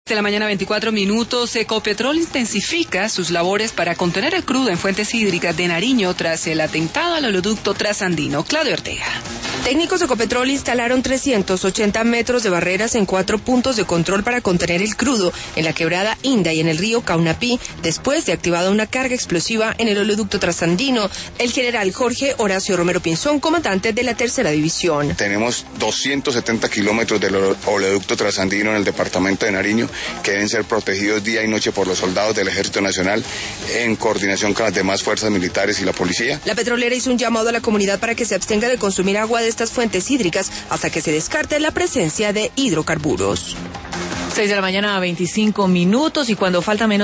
De la mañana 24 minutos, Ecopetrol intensifica sus labores para contener el crudo en fuentes hídricas de Nariño tras el atentado al oleoducto trasandino. Claudio Ortega. Técnicos de Ecopetrol instalaron 380 metros de barreras en 4 puntos de control para contener el crudo en la quebrada Inda y en el río Caunapí, después de activada una carga explosiva en el oleoducto trasandino. El general Jorge Horacio Romero Pinzón, comandante de la Tercera División. Tenemos 270 kilómetros del oleoducto trasandino en el departamento de Nariño, que deben ser protegidos día y noche por los soldados del Ejército Nacional en coordinación con las demás fuerzas militares y la policía. La petrolera hizo un llamado a la comunidad para que se abstenga de consumir agua de estas fuentes hídricas hasta que se descarte la presencia de hidrocarburos. 6 de la mañana, 25 minutos, y cuando falta menos